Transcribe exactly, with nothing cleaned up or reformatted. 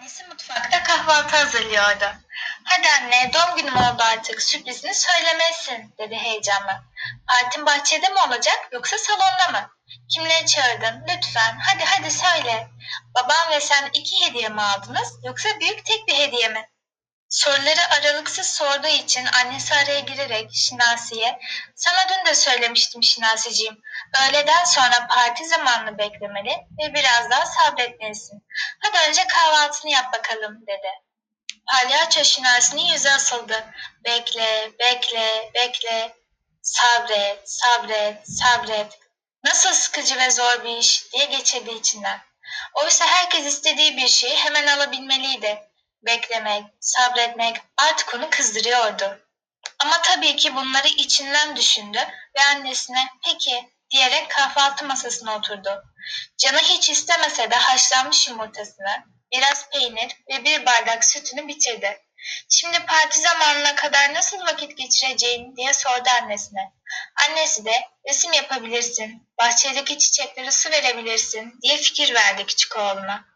Annesi mutfakta kahvaltı hazırlıyordu. "Hadi anne, doğum günüm oldu artık, sürprizini söylemelisin," dedi heyecanla. "Partin bahçede mi olacak yoksa salonda mı? Kimleri çağırdın? Lütfen, hadi hadi söyle. Babam ve sen iki hediye mi aldınız yoksa büyük tek bir hediye mi?" Soruları aralıksız sorduğu için annesi araya girerek Şinasi'ye, "Sana dün de söylemiştim Şinasiciğim, öğleden sonra parti zamanını beklemeli ve biraz daha sabretmelisin. Hadi önce kahvaltını yap bakalım," dedi. Palyaço Şinasi'nin yüzü asıldı. "Bekle, bekle, bekle. Sabret, sabret, sabret. Nasıl sıkıcı ve zor bir iş," diye geçirdi içinden. Oysa herkes istediği bir şeyi hemen alabilmeliydi. Beklemek, sabretmek artık onu kızdırıyordu. Ama tabii ki bunları içinden düşündü ve annesine "Peki," diyerek kahvaltı masasına oturdu. Canı hiç istemese de haşlanmış yumurtasını, biraz peynir ve bir bardak sütünü bitirdi. "Şimdi parti zamanına kadar nasıl vakit geçireceğim?" diye sordu annesine. Annesi de "Resim yapabilirsin, bahçedeki çiçeklere su verebilirsin," diye fikir verdi küçük oğluna.